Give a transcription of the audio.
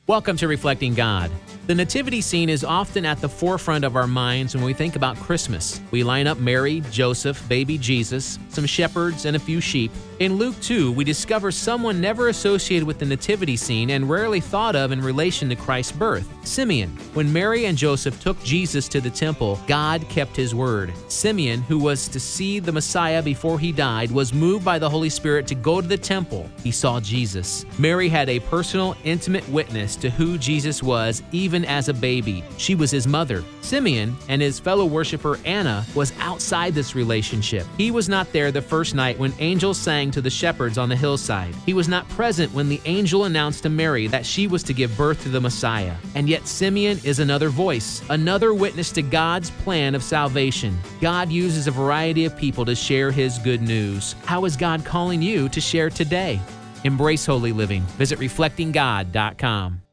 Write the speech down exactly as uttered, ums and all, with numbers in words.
Welcome to Reflecting God. The nativity scene is often at the forefront of our minds when we think about Christmas. We line up Mary, Joseph, baby Jesus, some shepherds, and a few sheep. In Luke two, we discover someone never associated with the nativity scene and rarely thought of in relation to Christ's birth, Simeon. When Mary and Joseph took Jesus to the temple, God kept his word. Simeon, who was to see the Messiah before he died, was moved by the Holy Spirit to go to the temple. He saw Jesus. Mary had a personal, intimate witness to who Jesus was, even as a baby. She was his mother. Simeon and his fellow worshiper Anna was outside this relationship. He was not there the first night when angels sang to the shepherds on the hillside. He was not present when the angel announced to Mary that she was to give birth to the Messiah. And yet Simeon is another voice, another witness to God's plan of salvation. God uses a variety of people to share his good news. How is God calling you to share today? Embrace holy living. Visit reflecting god dot com.